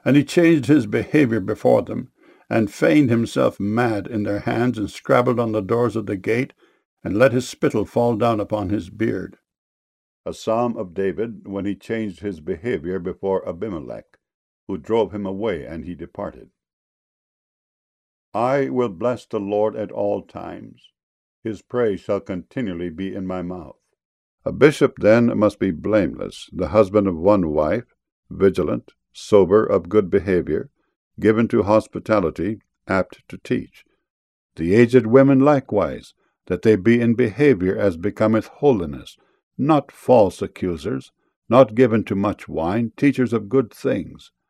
And he changed his behavior before them, and feigned himself mad in their hands, and scrabbled on the doors of the gate, and let his spittle fall down upon his beard. A psalm of David, when he changed his behavior before Abimelech, who drove him away, and he departed. I will bless the Lord at all times. His praise shall continually be in my mouth. A bishop then must be blameless, the husband of one wife, vigilant, sober, of good behavior, given to hospitality, apt to teach. The aged women likewise, that they be in behavior as becometh holiness, not false accusers, not given to much wine, teachers of good things,